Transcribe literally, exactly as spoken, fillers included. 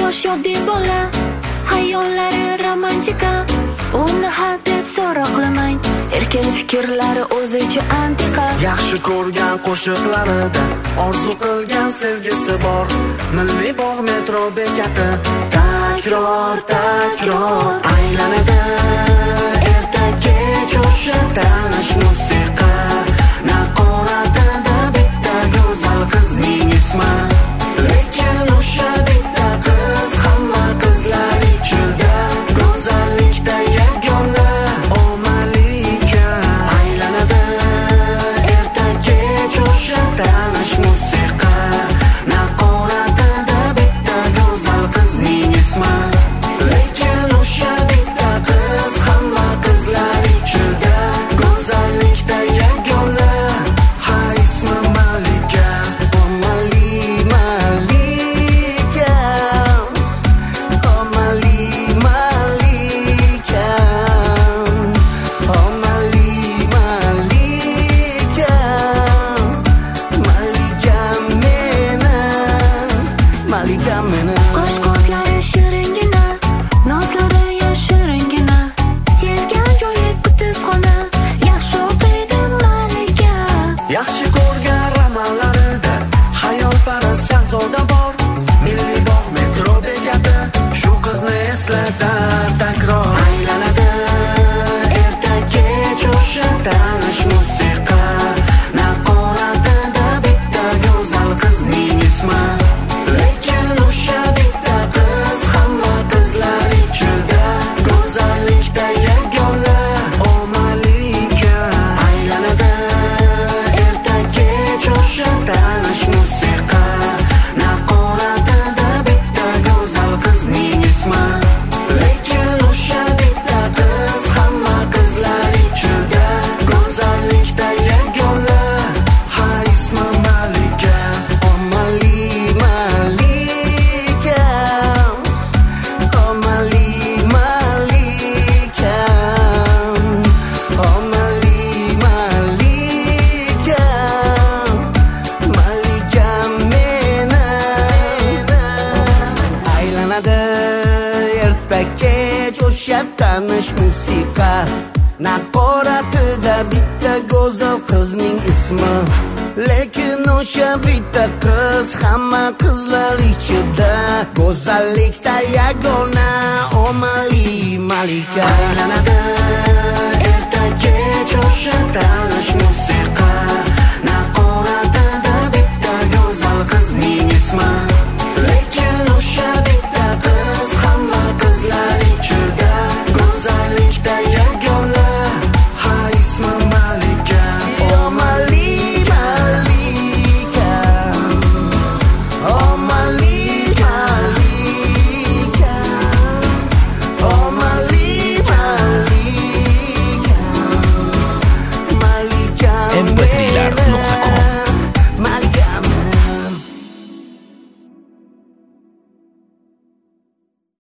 yosh yoddiy bola, hayollari romantika. Uni hadeb so'roqlamang, erkin fikrlari o'zicha antiqa. Yaxshi ko'rgan qo'shiqlarida orzu qilgan sevgisi bor. Milliy bog' metro bekati takror takror aylanadi. Erta kech o'sha tanish musiqa, naqoratida bitta go'zal qizning ismi. Lekin o'sha bitta qiz hamma qizlar ichida go'zallikda yagona o malika. Aylanadi erta kech o'sha tanish musiqa, naqoratida bitta go'zal qizning ismi. Lekin o'sha bitta qiz hamma qizlar ichida go'zallikda yagona. Ha, ismi Malika. O Mali Malika, o Mali Malika, o Mali Malika, Malika meni, Malika meni. Qo'sh ko'zlari shiringina, nozlari yashiringina, sevgan joyi kutubxona, yaxshi o'qiydi Malika. Yaxshi ko'rgan romanlarida hayolparast shahzoda bor. Milliy bog' metro bekati shu qizni eslatar takror. Aylanadi erta kech o'sha tanish musiqa, naqoratida bitta go'zal qizning ismi. Lekin o'sha bitta qiz hamma qizlar ichida go'zallikda yagona o Malika. Aylanadi erta kech o'sha tanish musiqa, naqoratida bitta go'zal qizning ismi. Lekin o'sha bitta qiz hamma qizlar ichida go'zallikda yagona. Ha, ismi Malika. O Mali Malika, o Mali Malika, o Mali Malika, Malika meni. Aylanadi erta kech o'sha tanish musiqa, naqoratida bitta go'zal qizning ismi. Lekin o'sha bitta qiz hamma qizlar ichida go'zallikda yagona o Mali Malika. Aylanadi